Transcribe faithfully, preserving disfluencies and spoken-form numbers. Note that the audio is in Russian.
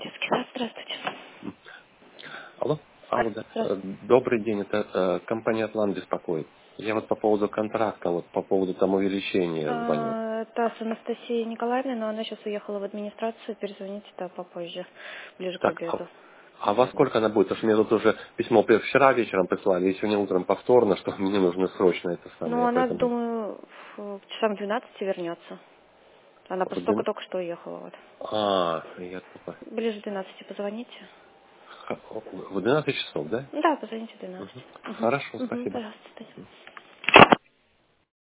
Детский сад, здравствуйте. Алло, А, алло, да. Э, здравствуйте. Добрый день, это э, компания «Атлант» беспокоит. Я вот по поводу контракта, вот по поводу там увеличения звоню. А, Это с Анастасией Николаевной, но она сейчас уехала в администрацию. Перезвоните да, попозже, ближе к Так, а, обеду. а во сколько она будет? Потому что мне тут уже письмо пе- вчера вечером прислали, и сегодня утром повторно, что мне нужно срочно это Ну, самое, она, поэтому думаю, в- к часам двенадцати вернется. Она в просто двен- только-только что уехала. Вот. А, я только... Ближе к двенадцати позвоните. Х- В двенадцать часов, да? Да, позвоните в Мгм. двенадцать. Угу. Хорошо, Угу, спасибо. пожалуйста.